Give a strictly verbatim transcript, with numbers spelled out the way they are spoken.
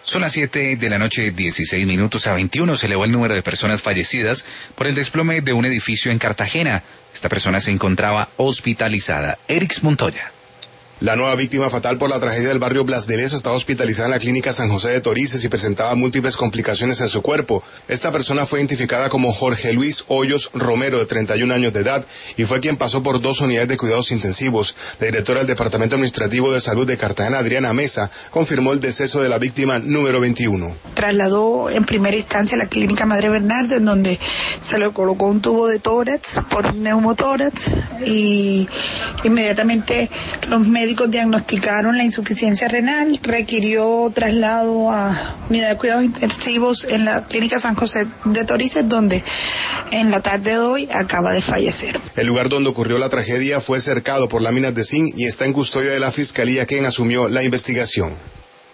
Son las siete de la noche, dieciséis minutos. A veintiuno se elevó el número de personas fallecidas por el desplome de un edificio en Cartagena. Esta persona se encontraba hospitalizada. Erix Montoya. La nueva víctima fatal por la tragedia del barrio Blas de Lezo estaba hospitalizada en la clínica San José de Torices y presentaba múltiples complicaciones en su cuerpo. Esta persona fue identificada como Jorge Luis Hoyos Romero, de treinta y un años de edad, y fue quien pasó por dos unidades de cuidados intensivos. La directora del Departamento Administrativo de Salud de Cartagena, Adriana Mesa, confirmó el deceso de la víctima número veintiuno. Trasladó en primera instancia a la clínica Madre Bernarda, en donde se le colocó un tubo de tórax por un neumotórax, y inmediatamente los médicos diagnosticaron la insuficiencia renal, requirió traslado a unidad de cuidados intensivos en la clínica San José de Torices, donde en la tarde de hoy acaba de fallecer. El lugar donde ocurrió la tragedia fue cercado por láminas de zinc y está en custodia de la Fiscalía, quien asumió la investigación.